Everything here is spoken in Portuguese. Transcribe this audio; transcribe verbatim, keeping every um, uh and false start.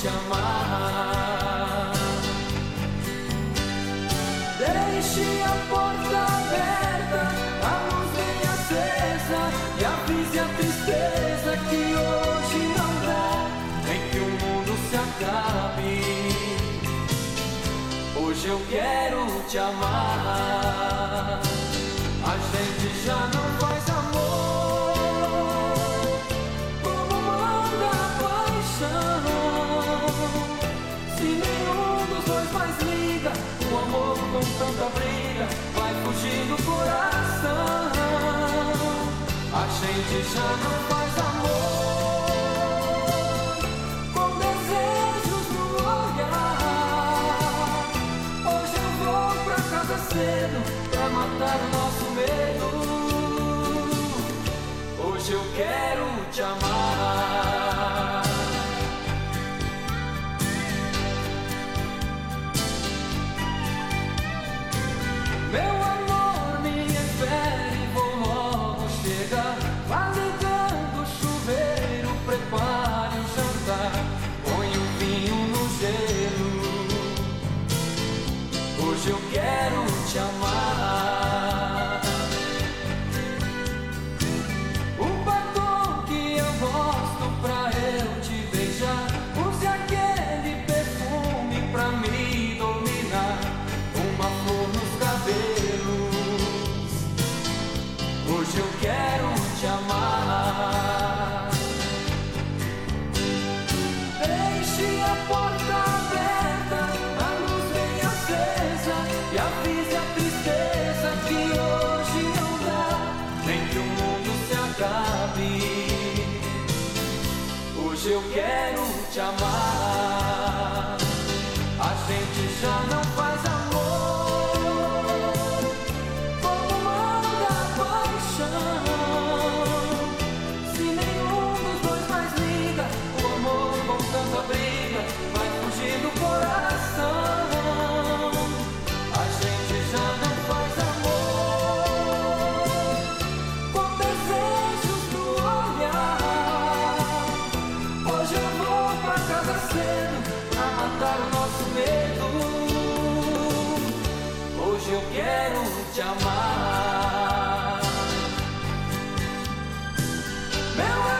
te amar. Deixe a porta aberta, a luz bem acesa, e avise a tristeza que hoje não dá, nem que o mundo se acabe. Hoje eu quero te amar. A gente já não faz amor como manda a paixão. Se nenhum dos dois mais liga, o amor com tanta briga vai fugir do coração. A gente já não faz amor com desejos no olhar. Hoje eu vou pra casa cedo pra matar o nosso medo. Hoje eu quero te amar. Meu amor, me espere, vou logo chegar. Vá ligando o chuveiro, prepare o jantar, põe o vinho no gelo. Hoje eu quero te amar. O batom que eu gosto pra eu te beijar, use aquele perfume pra me dominar, uma flor nos cabelos. Hoje eu quero te amar. Deixe a porta aberta, a luz bem acesa, e avise a tristeza que hoje não dá, nem que o mundo se acabe. Hoje eu quero te amar. A gente já não faz amor como manda a paixão. Se nenhum dos dois mais liga, o amor com tanta briga vai fugir do coração. A gente já não faz amor com desejos no olhar. Hoje eu vou pra casa cedo pra matar o nosso medo. Hoje eu quero te amar. Meu